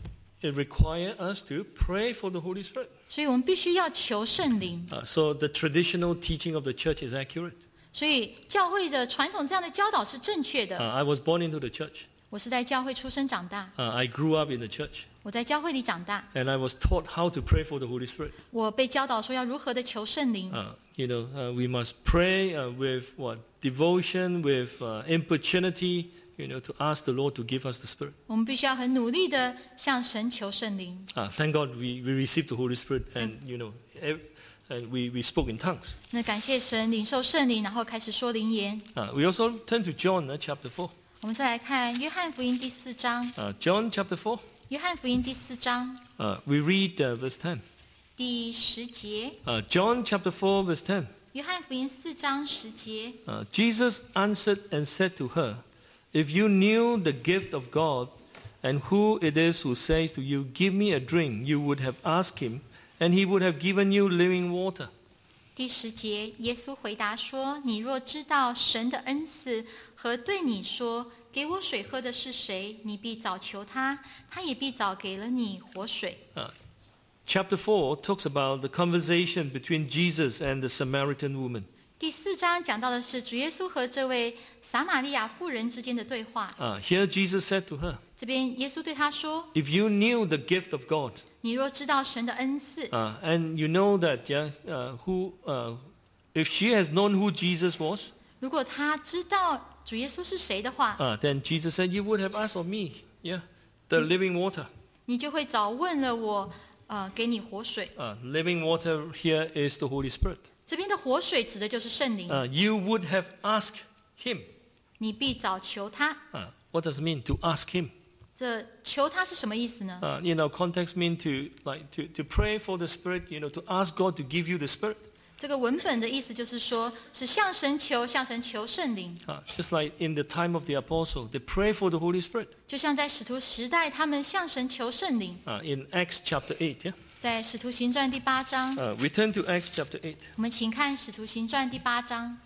S1: it requires us to pray for the Holy Spirit.
S2: 所以我们必须要求圣灵。
S1: Uh, so the traditional teaching of the church is accurate.
S2: 所以教会的传统这样的教导是正确
S1: Uh,
S2: 的。
S1: I was born into the church.
S2: 我是在教会出生长大，
S1: Uh, I grew up in the church.
S2: 我在教会里长大，
S1: And I was taught how to pray for the Holy Spirit.
S2: 我被教导说要如何的求圣灵。
S1: Uh, you know, uh, we must pray uh, with what devotion, with uh, importunity, you know, to ask the Lord to give us the Spirit.
S2: 我们必须要很努力的向神求圣灵。
S1: Uh, thank God we, we received the Holy Spirit, and you know, ev- and we, we spoke in tongues.
S2: 那感谢神，领受圣灵，然后开始说灵言。
S1: Uh, we also turn to John uh, chapter four.
S2: 我们再来看约翰福音第四章，
S1: Uh, John chapter four.
S2: 约翰福音第四章
S1: Uh, we read uh, verse ten.
S2: 第十节，
S1: Uh, John chapter four verse ten.
S2: 约翰福音四章十节。
S1: Uh, Jesus answered and said to her, "If you knew the gift of God and who it is who says to you, 'Give me a drink,' you would have asked him, and he would have given you living water."
S2: 第十节，耶稣回答说：“你若知道神的恩赐和对你说‘给我水喝的是谁’，你必早求他，他也必早给了你活水。”
S1: Uh, chapter four talks about the conversation between Jesus and the Samaritan woman.
S2: 第四章讲到的是主耶稣和这位撒玛利亚妇人之间的对话。
S1: Uh, here Jesus said to her,
S2: 这边耶稣对他说
S1: "If you knew the gift of God,"，
S2: 你若知道神的恩赐，
S1: uh, and you know that, yeah, uh, who, uh, if she has known who Jesus was,
S2: 如果他知道主耶稣是谁的话，
S1: uh, then Jesus said, "You would have asked of me, yeah, the living water."
S2: 你就会早问了我，呃，给你活水。
S1: Uh, living water here is the Holy Spirit.
S2: 这边的活水指的就是圣灵，
S1: Uh, you would have asked him.
S2: 你必早求他。
S1: Uh, what does it mean to ask him?
S2: 这求他是什么意思呢？
S1: Uh, you know, context mean to like to, to pray for the Spirit. You know, to ask God to give you the Spirit.
S2: 这个文本的意思就是说，是向神求，向神求圣灵。
S1: Uh, just like in the time of the apostle, they pray for the Holy Spirit.
S2: 就像在使徒时代，他们向神求圣灵。
S1: Uh, in Acts chapter eight, yeah.
S2: 在使徒行传第八章，
S1: Uh, we turn to Acts chapter eight.
S2: 我们请看使徒行传第八章。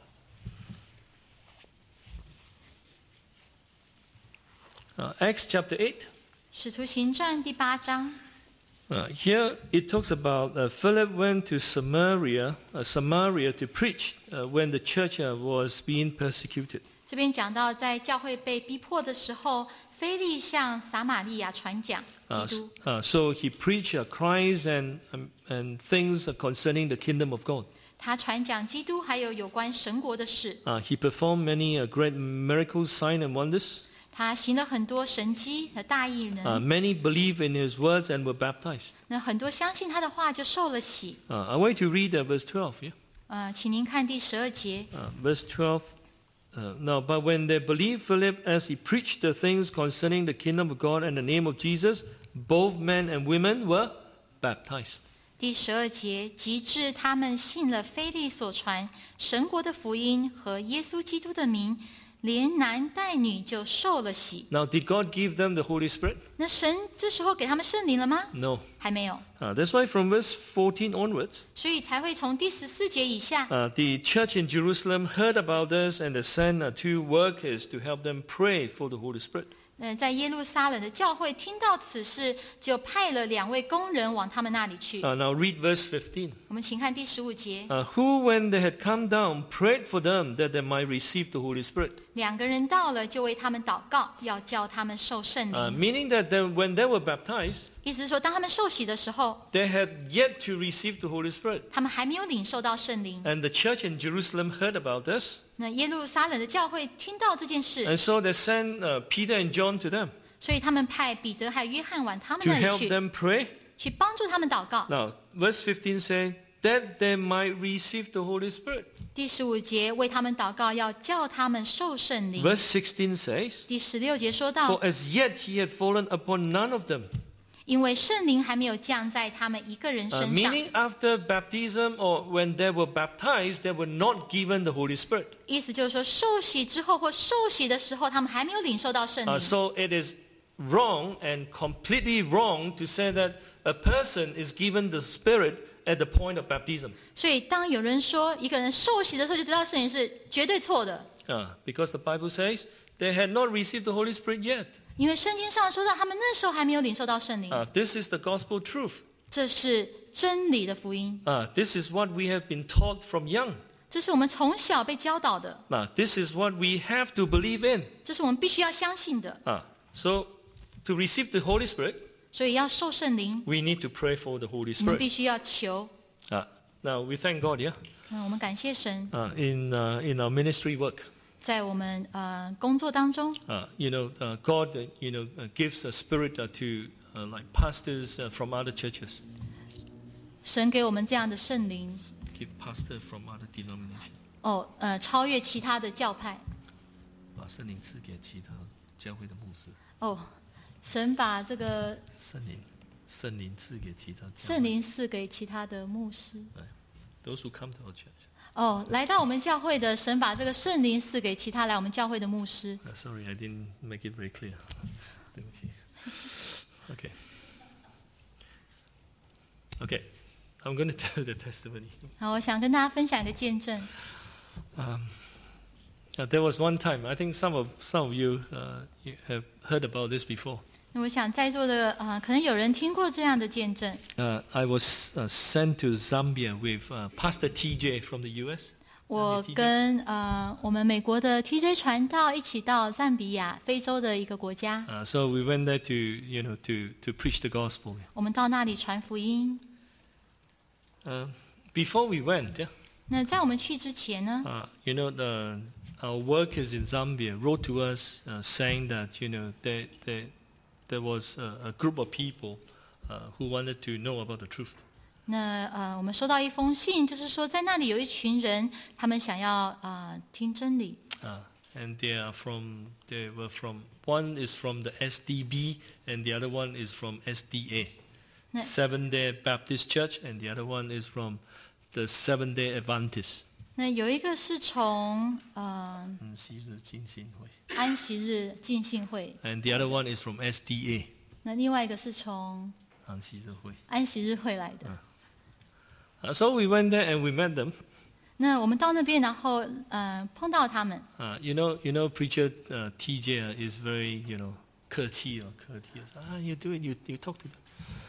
S1: Uh, Acts chapter eight.
S2: 使徒行传第八章，
S1: Uh, here it talks about uh, Philip went to Samaria, uh, Samaria to preach uh, when the church uh, was being persecuted.
S2: 这边讲到在教会被逼迫的时候，腓利向撒玛利亚传讲基
S1: Uh,
S2: 督。
S1: uh, so he preached uh, Christ and um, and things concerning the kingdom of God.
S2: 他传讲基督，还有有关神国的事。
S1: Uh, he performed many uh, great miracles, signs and wonders.
S2: 他行了很多神迹和大异
S1: Uh,
S2: 能，
S1: many believed in his words and were baptized.
S2: 那很多相信他的话就受了洗。
S1: Uh, I want you to read uh, verse twelve. Yeah?
S2: 呃，请您看第十二节。
S1: Uh, verse twelve. Uh, now, but when they believed Philip as he preached the things concerning the kingdom of God and the name of Jesus, both men and women were baptized.
S2: 第十二节，及至他们信了腓利所传神国的福音和耶稣基督的名，连男带女就受了洗。
S1: Now, did God give them the Holy Spirit?
S2: 那神这时候给他们圣灵了吗？
S1: No.
S2: 还没有，
S1: Uh, that's why from verse fourteen onwards,
S2: 所以才会从第十四节以下，
S1: uh, the church in Jerusalem heard about this and they sent uh, two workers to help them pray for the Holy Spirit.
S2: 嗯、在耶路撒冷的教会听到此事，就派了两位工人往他们那里去。
S1: Uh, now read verse fifteen.
S2: 我们请看第十五节，
S1: Uh, who, when they had come down, prayed for them that they might receive the Holy Spirit.
S2: 两个人到了，就为他们祷告，要叫他们受圣
S1: Uh,
S2: 灵。
S1: meaning that they, when they were baptized,
S2: 意思是说，当他们受洗的时候，
S1: they had yet to receive the Holy Spirit.
S2: 他们还没有领受到圣灵。
S1: And the church in Jerusalem heard about this.
S2: 那耶路撒冷的教会听到这件事，
S1: And so they sent uh, Peter and John to them
S2: 所以他们派彼得还有约翰往他们
S1: to
S2: 那里
S1: help
S2: 去，
S1: them pray
S2: 去帮助他们祷告。
S1: Now, verse fifteen says, that they might receive the Holy Spirit.
S2: 第十五节为他们祷告，要叫他们受圣灵。
S1: Verse sixteen says,
S2: 第十六节说
S1: for
S2: 到，
S1: as yet he had fallen upon none of them.
S2: 因为圣灵还没有降在他们一个人
S1: Uh,
S2: 身上。
S1: meaning after baptism or when they were baptized, they were not given the Holy Spirit.
S2: 意思就是说，受洗之后或受洗的时候，他们还没有领受到圣
S1: Uh,
S2: 灵。
S1: so it is wrong and completely wrong to say that a person is given the Spirit at the point of baptism.
S2: 所以，当有人说一个人受洗的时候就得到圣灵，是绝对错的。
S1: Uh, because the Bible says they had not received the Holy Spirit yet.
S2: 因为圣经上说到，他们那时候还没有领受到圣灵。
S1: Uh, this is the gospel truth.
S2: 这是真理的福音，
S1: Uh, this is what we have been taught from young.
S2: 这是我们从小被教导的，
S1: Uh, this is what we have to believe in.
S2: 这是我们必须要相信的。
S1: Uh, so to receive the Holy Spirit,
S2: 所以要受圣灵，
S1: we need to pray for the Holy
S2: 我们必
S1: Spirit.
S2: 须要求。
S1: Uh, now we thank God, yeah,
S2: 那我们感谢神，
S1: uh, in uh, in our ministry work.
S2: 在我们呃工作当中，
S1: Uh, you know, uh, God, uh, you know, uh, gives a spirit uh, to uh, like pastors uh, from other churches.
S2: 神给我们这样的圣灵，
S1: Give pastor from other denomination.
S2: 哦，呃，超越其他的教派。
S1: 把圣灵赐给其他教会的牧师。
S2: 哦，神把这个
S1: 圣灵，圣灵赐给其他教会。
S2: 圣灵赐给其他的牧师。
S1: Those who come to our church.
S2: 哦，来到我们教会的，神把这个圣灵赐给其他来我们教会的牧师。
S1: Uh, sorry, I didn't make it very clear. 对不起。Okay. Okay. I'm going to tell the testimony.
S2: 好，我想跟大家分享一个见证。
S1: Um, uh, there was one time, I think some of some of you, uh, you have heard about this before.
S2: 那我想在座的呃，可能有人听过这样的见证。
S1: Uh, I was uh, sent to Zambia with uh, Pastor T J from the U S.
S2: 我跟呃我们美国的 T J 传道一起到赞比亚，非洲的一个国家。
S1: Uh, so we went there to, you know, to, to preach the gospel.
S2: 我们到那里传福音。
S1: Uh, before we went, yeah,
S2: 那在我们去之前呢，
S1: uh, you know, the, our workers in Zambia wrote to us uh, saying that, you know, there, there, there was a, a group of people uh, who wanted to know about the truth.
S2: 那呃，我们收到一封信，就是说在那里有一群人，他们想要呃听真理。
S1: Uh, and they are from, they were from, one is from the S D B and the other one is from S D A.
S2: Ne-
S1: Seventh-day Baptist Church, and the other one is from the Seventh-day Adventist.
S2: 那有一个是从呃
S1: 嗯，昔日进信会。
S2: 安息日浸信会，
S1: And the other one is from S D A.
S2: 那另外一个是从
S1: 安息日会。
S2: 安息日会来的。
S1: Uh, so we went there and we met them.
S2: 那我们到那边，然后呃碰到他们。
S1: Uh, you know, you know, preacher uh, T J uh, is very, you know, 客气 or 客气. Ah, you do it. You you talk to them.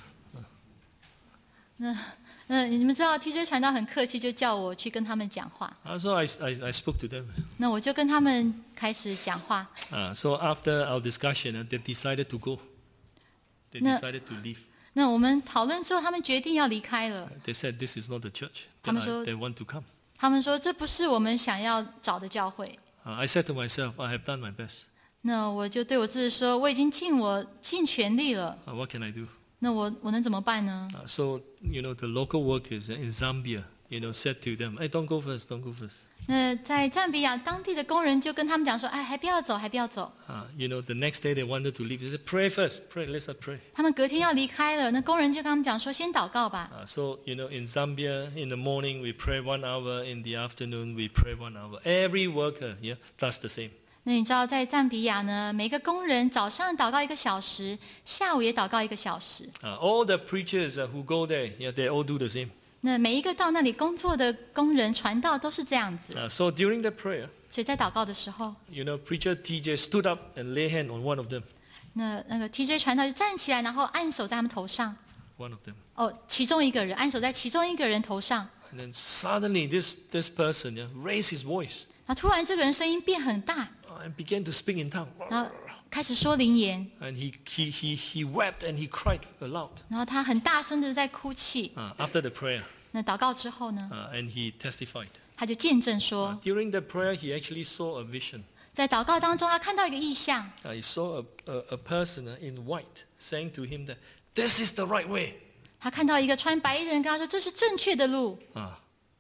S2: 那那你们知道 T J 传道很客气，就叫我去跟他们讲话。
S1: Uh, so I, I I spoke to them.
S2: 那我就跟他们开始讲话。
S1: Uh, so after our discussion, uh, they decided to go. They
S2: No.
S1: decided to leave.
S2: 那我们讨论之后，他们决定要离开了。
S1: They said this is not the church
S2: 他
S1: that
S2: 们
S1: I,
S2: 说-
S1: they want to come.
S2: 他们说这不是我们想要找的教会。
S1: Uh, I said to myself, I have done my best.
S2: 那我就对我自己说，我已经尽我尽全力了。
S1: Uh, what can I do?
S2: 那我我能怎么办呢？
S1: Uh, so you know, the local workers in Zambia, you know, said to them, "Hey, don't go first, don't go first."
S2: 那在赞比亚当地的工人就跟他们讲说：“哎，还不要走，还不要走。
S1: Uh, you know, the next day they wanted to leave. They said, "Pray first, pray. Let's pray." ”
S2: 他们隔天要离开了，那工人就跟他们讲说：“先祷告吧。
S1: Uh, so you know, in Zambia, in the morning we pray one hour. In the afternoon we pray one hour. Every worker, yeah, does the same. ”
S2: 那你知道，在赞比亚呢，每个工人早上祷告一个小时，下午也祷告一个小时。
S1: Uh, all the preachers uh, who go there, yeah, they all do the same.
S2: 那每一个到那里工作的工人传道都是这样子。
S1: Uh, so during the prayer,
S2: 所以在祷告的时候，
S1: you know, preacher T J stood up and lay hand on one of them.
S2: 那那个 T J 传道就站起来，然后按手在他们头上。
S1: One of them.
S2: 哦，其中一个人按手在其中一个人头上，
S1: And then suddenly this, this person yeah, raised his voice
S2: 然后突然这个人声音变很大，
S1: uh, and began to speak in tongue.
S2: 然后开始说灵言，
S1: And he, he, he, he wept and he cried aloud
S2: 然后他很大声的在哭泣。
S1: uh, after the prayer.
S2: 那祷告之后呢，
S1: Uh, and he testified.
S2: 他就见证说，
S1: During the prayer, he actually saw a vision.
S2: 在祷告当中，他看到一个异象，
S1: Uh, he saw a, a, a person uh, in white saying to him that this is the right way.
S2: 他看到一个穿白衣的人，跟他说：“这是正确的路。”
S1: Uh,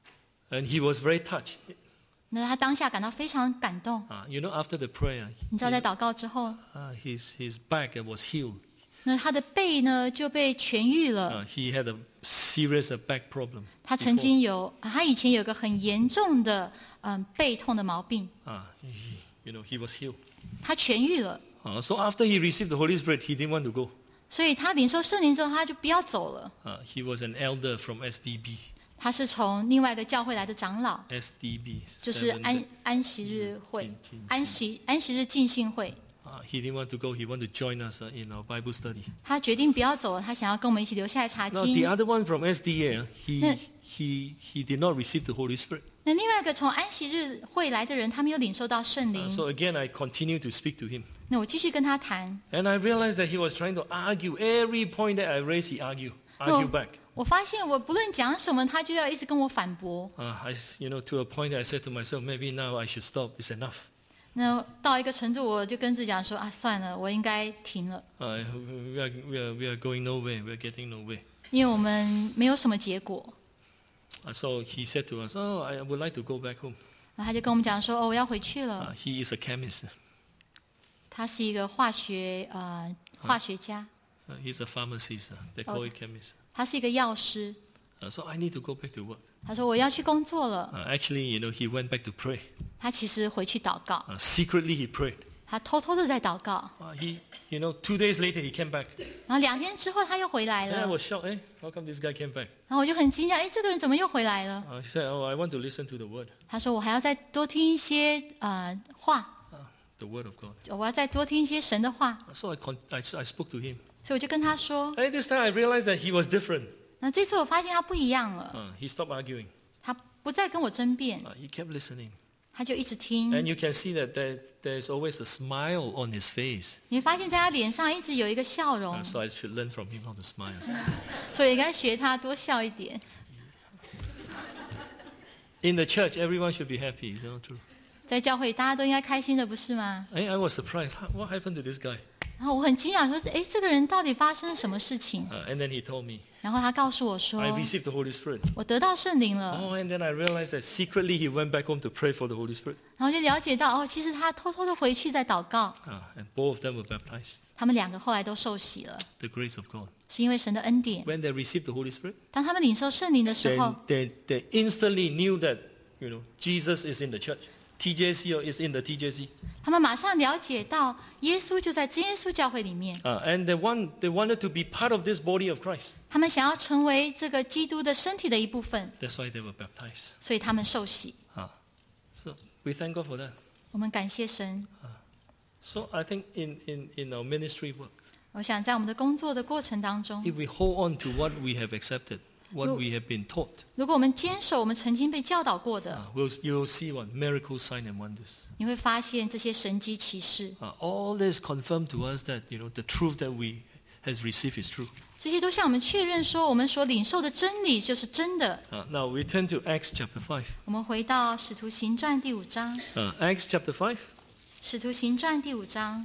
S1: and he was very touched.
S2: 那他当下感到非常感动。
S1: Uh, you know, after the prayer,
S2: 你知道，在祷告之后，
S1: uh, his, his back was healed.
S2: 那他的背呢就被痊愈了。
S1: Uh, he had a serious uh, back problem.
S2: 他曾经有，他以前有个很严重的嗯背痛的毛病，
S1: Uh, he, you know, he was healed.
S2: 他痊愈了。
S1: Uh, so after he received the Holy Spirit, he didn't want to go.
S2: 所以他领受圣灵之后，他就不要走了。
S1: Uh, he was an elder from S D B.
S2: 他是从另外一个教会来的长老，
S1: S D B.
S2: 就是安安息日会
S1: 进进、
S2: 安息安息日浸信会。
S1: Uh, he didn't want to go. He wanted to join us uh, in our Bible study.
S2: 他决定不要走了，他想要跟我们一起留下来查
S1: Now,
S2: 经
S1: the。other one from S D A, uh, he,
S2: No.
S1: he, he did not receive the Holy Spirit.
S2: 那另外一个从安息日会来的人，他没有领受到圣
S1: Uh,
S2: 灵。
S1: so again, I continued to speak to him.
S2: 那我继续跟他談，
S1: And I realized that he was trying to argue. Every point that I raised, he argued, argue back.
S2: 我发现我不论讲什么，他就要一直跟我反驳。
S1: Uh, I, you know, to a point that I said to myself, maybe now I should stop. It's enough.
S2: 那到一个程度，我就跟自己讲说啊，算了，我应该停了，
S1: Uh, we, are, we, are, we are going nowhere. We are getting nowhere.
S2: 因为我们没有什么结果。
S1: Uh, so he said to us, oh, I would like to go back home.
S2: 然后他就跟我们讲说，哦，我要回去了。
S1: Uh, he is a chemist.
S2: 他是一个化学呃化学家，
S1: Uh, he's a pharmacist. Uh, they call it chemist.
S2: 他是一个药师。
S1: Uh, so I need to go back to work.
S2: 他说我要去工作了。
S1: Uh, actually, you know, he went back to pray.
S2: 他其实回去祷告，
S1: Uh, secretly, he prayed.
S2: 他偷偷的在祷告。
S1: Uh, he, you know, two days later, he came back.
S2: 然后两天之后他又回来
S1: And I
S2: 了，
S1: was shocked. Eh, how come this guy came back?
S2: 然后我就很惊讶，哎，这个人怎么又回来了？
S1: Uh, he said, oh, I want to listen to the word.
S2: 他说我还要再多听一些呃话，
S1: Uh, the word of God.
S2: 我要再多听一些神的话，
S1: So I, con- I, I spoke to him.
S2: 所以我就跟他说。
S1: And this time, I realized that he was different.
S2: 那这次我发现他不一样了，
S1: Uh, he stopped arguing.
S2: 他不再跟我争辩，
S1: Uh, he kept listening.
S2: 他就一直听。
S1: And you can see that there, there's always a smile on his face.
S2: 你会发现在他脸上一直有一个笑容
S1: Uh,，so I should learn from him how to smile.
S2: 所以应该学他多笑一点。
S1: In the church, everyone should be happy. Is that not true?
S2: 在教会大家都应该开心的，不是吗？
S1: I, I was surprised. What happened to this guy?
S2: 然后我很惊讶，说：“哎，这个人到底发生了什么事情
S1: Uh, and then he told me, ？”
S2: 然后他告诉我说
S1: I：“ received the Holy Spirit.
S2: 我得到圣灵了。
S1: Oh, and then I realized that secretly he went back home to pray for the Holy Spirit. ”
S2: 然后就了解到，哦，其实他偷偷的回去在祷告。
S1: Uh, and both of them were baptized.
S2: 他们两个后来都受洗了，
S1: The grace of God.
S2: 是因为神的恩典。
S1: When they received the Holy Spirit,
S2: 当他们领受圣灵的时
S1: then
S2: 候，
S1: they, they instantly knew that, you know, Jesus is in the church. T J C is in the T J C.
S2: 他们马上了解到耶稣就在真耶稣教会里面。
S1: Uh, and they, want, they wanted to be part of this body of Christ.
S2: 他们想要成为这个基督的身体的一部分，
S1: That's why they were baptized.
S2: 所以他们受洗。
S1: Uh, so we thank God for that.
S2: 我们感谢神。
S1: So I think in, in, in our ministry work,
S2: 我想在我们的工作的过程当中，
S1: if we hold on to what we have accepted, what we have been taught,
S2: 如果我们坚守我们曾经被教导过的，
S1: uh, we'll, you'll see what miracle, sign and wonders.
S2: 你会发现这些神迹奇事，
S1: Uh, all this confirm to us that, you know, the truth that we has received is true.
S2: 这些都向我们确认说，我们所领受的真理就是真的。
S1: Uh, now we turn to Acts chapter five.
S2: 我们回到《使徒行传》第五章，《
S1: Uh, Acts chapter five.
S2: 使徒行传》第五章，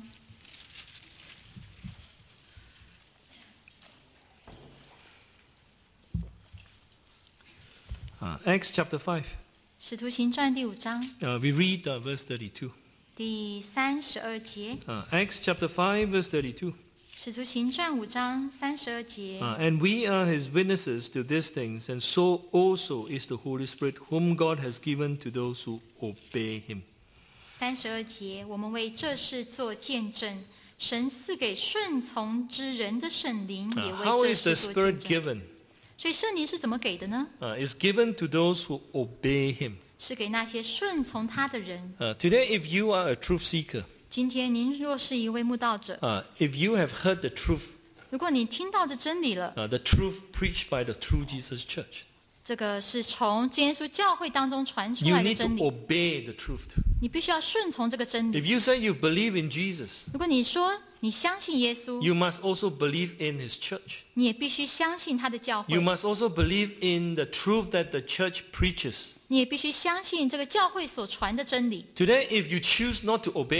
S1: Uh, Acts chapter five.
S2: 《使徒行传》第五章
S1: Uh, we read uh, verse thirty-two.
S2: 第三十二节，
S1: Uh, Acts chapter five, verse thirty-two.
S2: 《使徒行传》五章三十二节。
S1: Uh, and we are his witnesses to these things, and so also is the Holy Spirit, whom God has given to those who obey him.
S2: 三十二节，我们为这事做见证，神赐给顺从之人的圣灵，也
S1: Uh, how
S2: 为
S1: is
S2: 这
S1: the
S2: 事做见
S1: Spirit
S2: 证。
S1: given?
S2: 所以圣灵是怎么给的呢？
S1: Uh, it's given to those who obey him.
S2: 是给那些顺从他的人。
S1: Uh, today, if you are a truth seeker,
S2: 今天您若是一位慕道者，
S1: uh, if you have heard the truth,
S2: 如果你听到这真理了，
S1: uh, the truth preached by the true Jesus Church,
S2: 这个是从真耶稣教会当中传出
S1: you
S2: 来的
S1: need to
S2: 真理，
S1: obey the truth.
S2: 你必须要顺从这个真
S1: If
S2: 理。
S1: you say you believe in Jesus,
S2: 如果你说你相信耶稣，
S1: you must also believe in his church.
S2: 你也必须相信他的教
S1: You
S2: 会，
S1: must also believe in the truth that the church preaches.
S2: 你也必须相信这个教会所传的真理。
S1: Today, if you choose not to obey,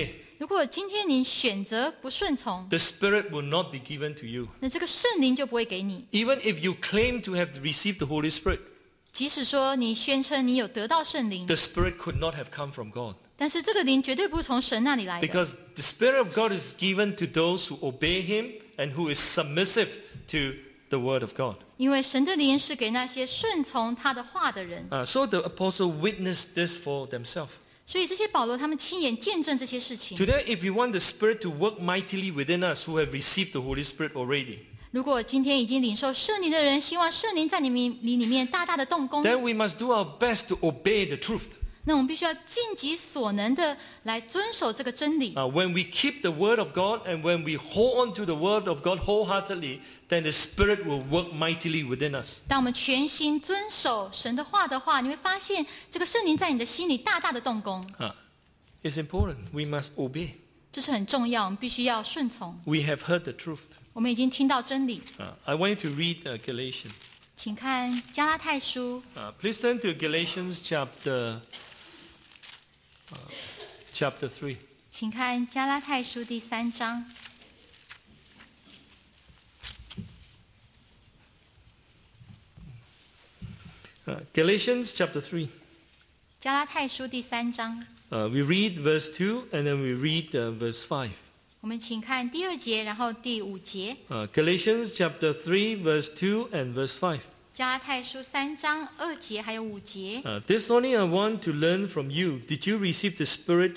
S2: 如果今天你选择不顺从，
S1: the Spirit will not be given to you.
S2: 那这个圣灵就不会给你。
S1: Even if you claim to have received the Holy Spirit,
S2: 即使说你宣称你有得到圣灵，
S1: the Spirit could not have come from God.
S2: 但是这个灵绝对不是从神那里来的，
S1: Because the Spirit of God is given to those who obey Him and who is submissive to the Word of God.
S2: 因为神的灵是给那些顺从他的话的人。
S1: Uh, so the apostle witnessed this for themselves.
S2: 所以这些保罗他们亲眼见证这些事情。
S1: Today, if you want the Spirit to work mightily within us who have received the Holy Spirit already,
S2: 如果今天已经领受圣灵的人，希望圣灵在你们里里面大大的动工，
S1: then we must do our best to obey the truth.
S2: 那我们必须要尽己所能的来遵守这个真理。
S1: Uh, when we keep the Word of God and when we hold on to the Word of God wholeheartedly, then the Spirit will work mightily within us.
S2: 当我们全心遵守神的话的话，你会发现这个圣灵在你的心里大大的动工。
S1: Uh, it's important. We must obey.
S2: 这是很重要，我们必须要顺从。
S1: We have heard the truth.
S2: 我们已经听到真理，
S1: Uh, I want you to read uh, Galatians.
S2: 请看加拉太书，
S1: Uh, please turn to Galatians chapter uh, chapter three.
S2: 请看加拉太书第三章。
S1: Uh, Galatians chapter three.
S2: 加拉太书第三章，
S1: Uh, we read verse two and then we read uh, verse five.
S2: 我们请看第二节，然后第五节。
S1: Uh, Galatians chapter three, verse two and verse five.
S2: 加拉太书三章二节还有五节。
S1: Uh, this only I want to learn from you. Did you receive the Spirit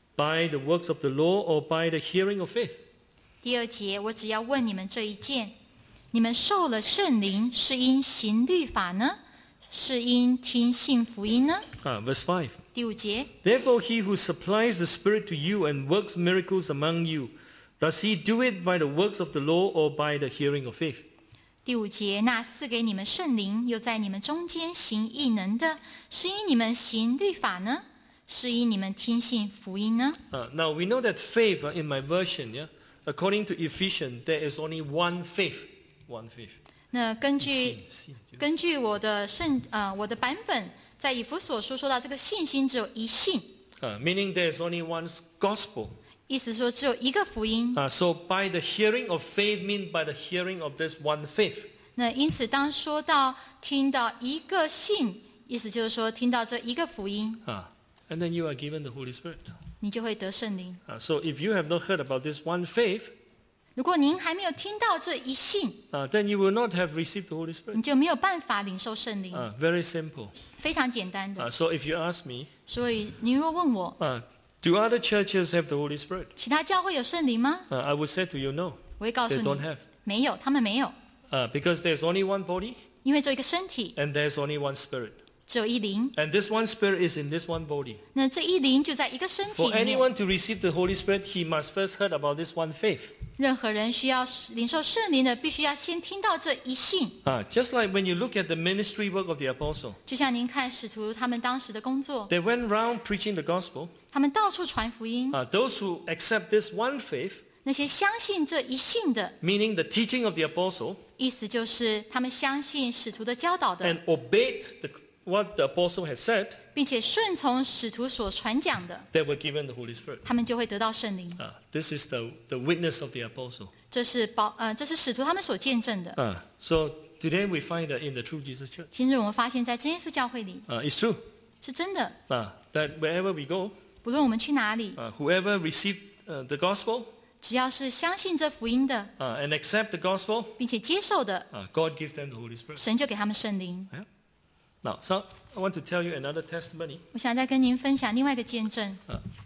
S1: by the works of the law or by the hearing of faith?
S2: 第二节，我只要问你们这一件：你们受了圣灵，是因行律法呢，是因听信福音呢？
S1: Uh, verse five.
S2: 第五节，
S1: Therefore he who supplies the Spirit to you and works miracles among you, does he do it by the works of the law or by the hearing of faith?
S2: 第五节，那赐给你们圣灵，又在你们中间行异能的，是因你们行律法呢，是因你们听信福音呢？
S1: Uh, now we know that faith uh, in my version, yeah, according to Ephesians, there is only one faith. One faith.
S2: 那根据
S1: 信信
S2: 根据我的圣呃我的版本，在以弗所书说到这个信心只有一信，
S1: Uh, meaning there is only one gospel.
S2: 意思说只有一个福音。
S1: Uh, so by the hearing of faith mean by the hearing of this one faith.
S2: 那因此当说到听到一个信，意思就是说听到这一个福音，
S1: Uh, and then you are given the Holy Spirit.
S2: 你就会得圣灵。
S1: Uh, so if you have not heard about this one faith,
S2: 如果您还没有听到这一信，
S1: uh, then you will not have received the Holy
S2: 你
S1: Spirit.
S2: 就没有办法领受圣灵。
S1: Uh, very simple.
S2: 非常简单的。
S1: Uh, so if you ask me,
S2: 所以您若问我，
S1: uh, do other churches have the Holy Spirit?
S2: 其他教会有圣灵吗？
S1: Uh, I would say to you, no.
S2: 我会告诉
S1: They
S2: 你
S1: don't have.
S2: 没有，他们没有，
S1: Uh, because there's only one body
S2: 因为只有一个身体，
S1: and there's only one Spirit.
S2: 只有一灵。
S1: And this one Spirit is in this one body.
S2: 那这一灵就在一个身体
S1: For
S2: 里面。
S1: anyone to receive the Holy Spirit, he must first heard about this one faith.
S2: 任何人需要领受圣灵的，必须要先听到这一信。
S1: Uh, just like when you look at the ministry work of the apostle,
S2: 就像您看使徒他们当时的工作，
S1: they went around preaching the gospel.
S2: 他们到处传福音。
S1: Uh, those who accept this one faith,
S2: 那些相信这一信的，
S1: meaning the teaching of the apostle,
S2: 意思就是他们相信使徒的教导的，
S1: and obeyed the, what the apostle had said,
S2: 并且顺从使徒所传讲的，
S1: they were given the Holy Spirit.
S2: 他们就会得到圣灵。
S1: Uh, this is the, the witness of the apostle.
S2: 这是保呃，这是使徒他们所见证的。
S1: Uh, so today we find that in the True Jesus Church.
S2: 今日我们发现，在真耶稣教会里
S1: Uh, it's true
S2: 是真的，
S1: uh, that wherever we go,
S2: 不论我们去哪里，
S1: uh, whoever received uh, the gospel
S2: 只要是相信这福音的，
S1: uh, and accept the gospel,
S2: 并且接受的，
S1: uh, God gives them the Holy Spirit.
S2: 神就给他们圣灵。
S1: Now, so I want to tell you another testimony.
S2: 我想再跟您分享另外一个见证。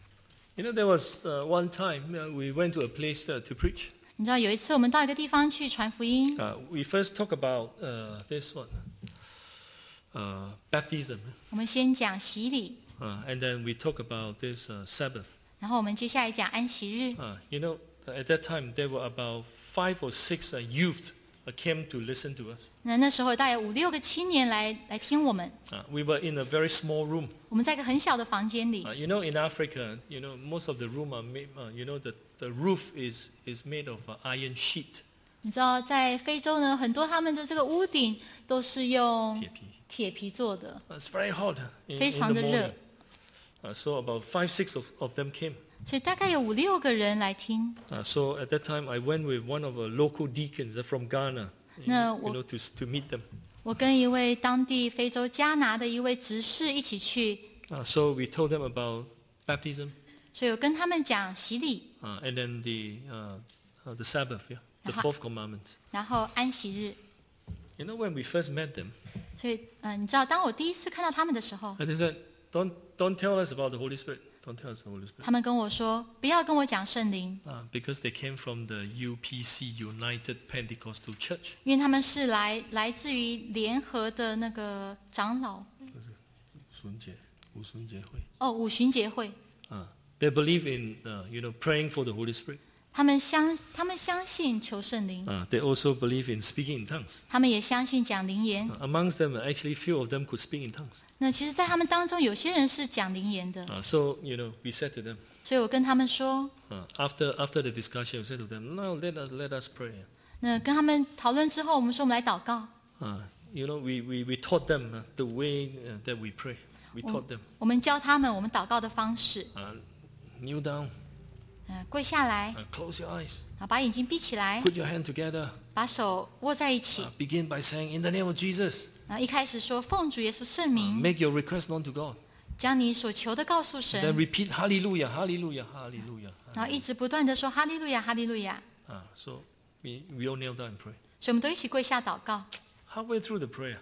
S1: You know, there was uh, one time uh, we went to a place uh, to preach.
S2: 你知道有一次我们到一个地方去传福音，
S1: Uh, we first talk about uh, this one, uh, baptism,
S2: 我们先讲洗礼，
S1: uh, and then we talk about this uh, Sabbath.
S2: 然后我们接下来讲安息日。
S1: Uh, you know, at that time there were about five or six uh, youth uh, came to listen to us.
S2: 那那时候大概五六个青年来来听我们，
S1: Uh, we were in a very small room.
S2: 我们在一个很小的房间里
S1: Uh,。you know, in Africa, you know, most of the room are made. Uh, you know, the the roof is is made of uh, iron sheet.
S2: 你知道在非洲呢，很多他们的这个屋顶都是用
S1: 铁皮。
S2: 铁皮做的，
S1: Uh, it's very hot uh, in,
S2: 非
S1: in
S2: 常
S1: the
S2: 的热
S1: morning. Uh, so about five, six of, of them came.
S2: 所以大概有五六个人来听。
S1: Uh, so at that time, I went with one of our local deacons uh, from Ghana, you,
S2: No,
S1: you know, to, to meet them.
S2: 我跟一位当地非洲加拿的一位执事一起去，
S1: Uh, so we told them about baptism
S2: 所以我跟他们讲洗礼，
S1: uh, and then the, uh, uh, the Sabbath, yeah, the
S2: Uh-huh.
S1: fourth commandment.
S2: 然后安息日。
S1: You know, when we first met them,
S2: 所以，嗯、你知道，当我第一次看到他们的时候，
S1: uh, they said, don't, don't tell us about the Holy Spirit. Don't tell us the Holy Spirit.
S2: 他们跟我说不要跟我讲圣灵，
S1: Uh, because they came from the U P C, United Pentecostal Church.
S2: 因为他们是来来自于联合的那个长老哦五旬节会，
S1: Uh, they believe in, uh, you know, praying for the Holy Spirit.
S2: 他们相他们相信求圣灵，
S1: Uh, they also believe in speaking in tongues.
S2: 他们也相信讲灵言。
S1: Uh, amongst them, uh, actually, few of them could speak in tongues.
S2: 那其实，在他们当中，有些人是讲灵言的，
S1: Uh, so, you know, we said to them,
S2: 所以我跟他们说，
S1: uh, after after the discussion, we said to them, no, let us let us pray.
S2: 那跟他们讨论之后，我们说我们来祷告。
S1: Uh, you know, we, we, we taught them uh, the way uh, that we pray. We taught them.
S2: 我们教他们我们祷告的方式，
S1: Uh, kneel down,
S2: 嗯，跪下来，
S1: uh, close your eyes,
S2: 啊，把眼睛闭起来，
S1: put your hand together,
S2: 把手握在一起
S1: uh,，begin by saying, in the name of Jesus,
S2: 然后一开始说奉主耶稣圣
S1: uh,
S2: 名，
S1: make your request known to God.
S2: 将你所求的告诉
S1: Then
S2: 神，
S1: repeat hallelujah, hallelujah, hallelujah.
S2: 然后一直不断的说哈利路亚，哈利路亚。
S1: Uh, so we, we all kneel down and pray.
S2: 所以我们都一起跪下祷告。
S1: Halfway through the prayer,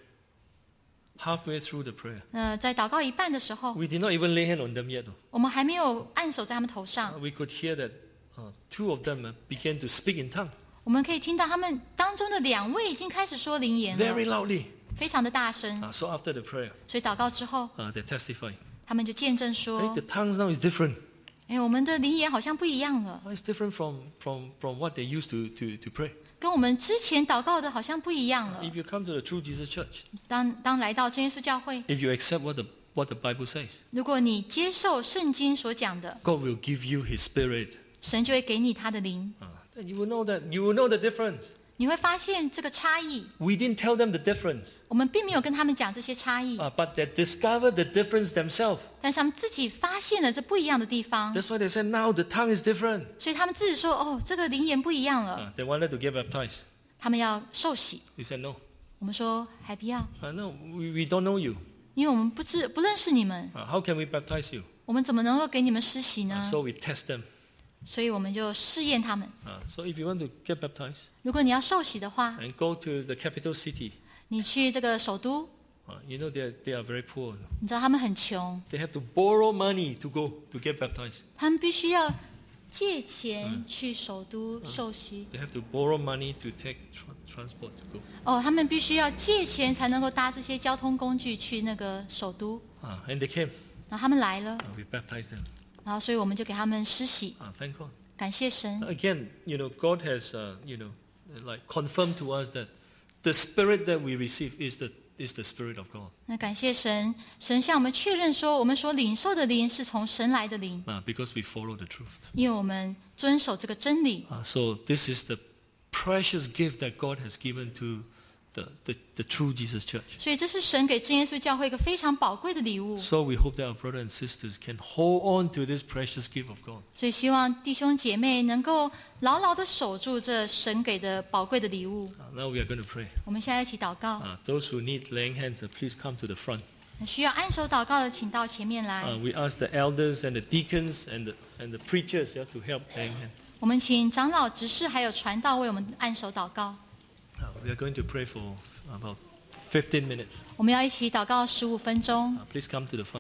S1: halfway through the prayer,
S2: 呃，在祷告一半的时候，
S1: we did not even lay hand on them yet.
S2: 我们还没有按手在他们头
S1: Uh,
S2: 上，
S1: we could hear that uh, two of them uh, began to speak in tongues
S2: 我们可以听到他们当中的两位已经开始说灵言
S1: very
S2: 了，
S1: loudly.
S2: 非常的大声。
S1: Uh, so after the prayer,
S2: 所以祷告之后，
S1: uh, they testified.
S2: 他们就见证
S1: Hey,
S2: 说
S1: the：“ tongues now is different.
S2: 哎，我们的灵言好像不一样了，
S1: Uh, It's different from, from, from what they used to, to, to pray.
S2: 跟我们之前祷告的好像不一样了。
S1: If you come to the True Jesus Church,
S2: 当当来到真耶稣教会，
S1: if you accept what the, what the Bible says,
S2: 如果你接受圣经所讲的，
S1: God will give you His Spirit.
S2: 神就会给你他的灵，
S1: Uh, then you will know that you will know the difference.
S2: 你会发现这个差异。
S1: We didn't tell them the difference,
S2: 我们并没有跟他们讲这些差异，
S1: uh, but they discovered the difference themselves.
S2: 但是他们自己发现了这不一样的地方，
S1: That's why they said now the tongue is different.
S2: 所以他们自己说：“哦，这个灵言不一样了。
S1: Uh, they wanted to get baptized. ”
S2: 他们要受洗。
S1: We said no.
S2: 我们说还不要，
S1: Uh, no, we, we don't know you.
S2: 因为我们不知不认识你们，
S1: Uh, how can we baptize you?
S2: 我们怎么能够给你们施洗
S1: Uh,
S2: 呢？
S1: so we test them.
S2: 所以我们就试验他们。
S1: Uh, so if you want to get baptized
S2: 如果你要受洗的话，
S1: and go to the capital city,
S2: 你去这个首都，
S1: uh, you know they are, they are very poor.
S2: 你知道他们很穷，
S1: They have to borrow money to go to get baptized.
S2: 他们必须要借钱去首都受洗。
S1: They have to borrow money to take tra- transport to go.
S2: 哦，他们必须要借钱才能够搭这些交通工具去那个首都。
S1: Uh, and they came.
S2: 然后他们来了，
S1: Uh, we baptized them.
S2: 然后所以我们就给他们施洗，
S1: Uh, thank God.
S2: 感谢神。
S1: Again, you know, God has, uh, you know, like confirmed to us that the Spirit that we receive is the is the Spirit of God.
S2: 那感谢神，神向我们确认说，我们所领受的灵是从神来的灵，
S1: Uh, because we follow the truth.
S2: 因为我们遵守这个真理。
S1: Uh, so this is the precious gift that God has given to the, the, the true Jesus Church.
S2: 所以这是神给真耶稣教会一个非常宝贵的礼物。
S1: So we hope that our brothers and sisters can hold on to this precious gift of God.
S2: 所以希望弟兄姐妹能够牢牢的守住这神给的宝贵的礼物。
S1: Uh, now we are going to pray.
S2: 我们现在一起祷告。
S1: Uh, those who need laying hands, uh, please come to the front.
S2: 需要按手祷告的，请到前面来。
S1: Uh, we ask the elders and the deacons and the, and the preachers yeah, to help laying hands.
S2: 我们请长老、执事还有传道为我们按手祷告。
S1: Uh, we are going to pray for about fifteen minutes.
S2: 我们要一起祷告十五分钟。
S1: Uh, please come to the front.